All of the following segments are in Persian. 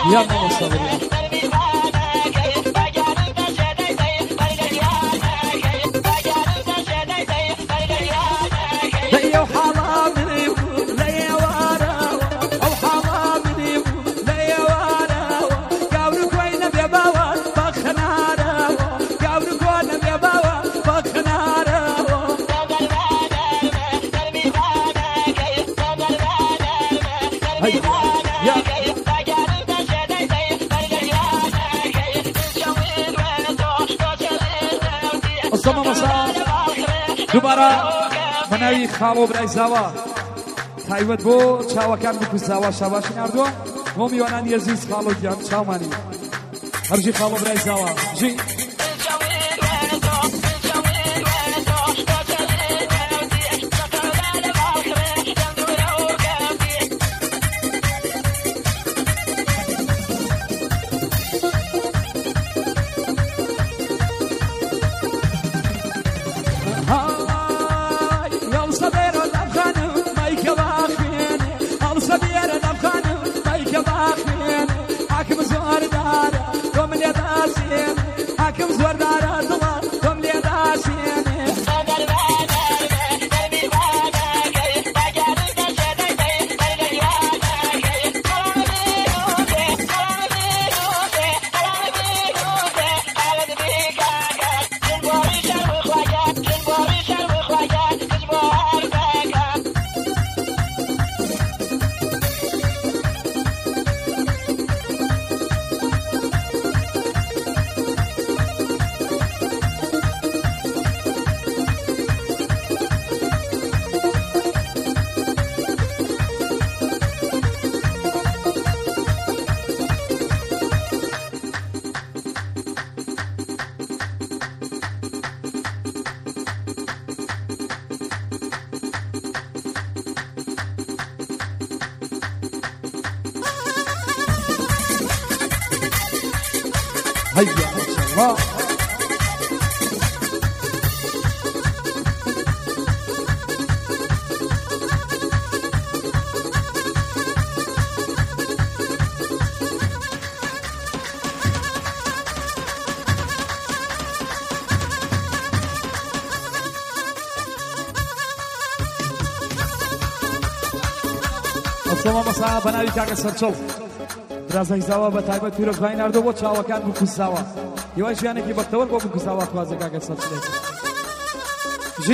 يا ما وصل دوباره مناوی خالو برای زاوا تایبەت بۆ چاوەکان بکوزاوە شاباشی نردووە بۆ میوانانی عزیز خالو گیان چاومانی هەرژی خالو برای زاوا ژی هيا الله السلام مساء بناوی کاک سرچل درازای زاوا بە تایبەت پیرۆزبای نردۆ بۆ چاوەکان بکوساوە هیوای ژیانێکی بەختەوەر بۆ بکوساوە خوازە کاکە سەرچلێت ژی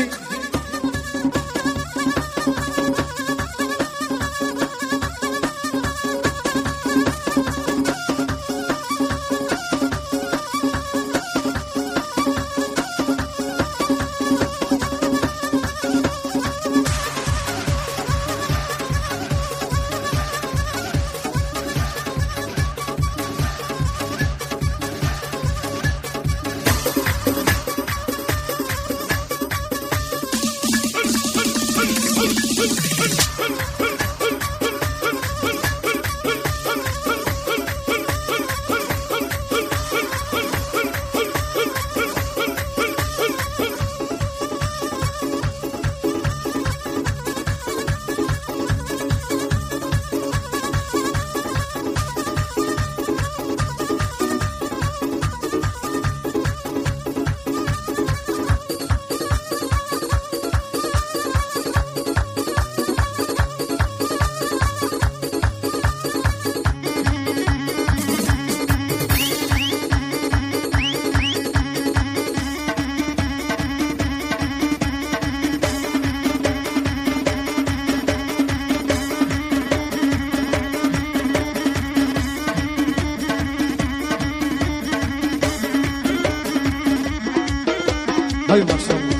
هاي ما شاء الله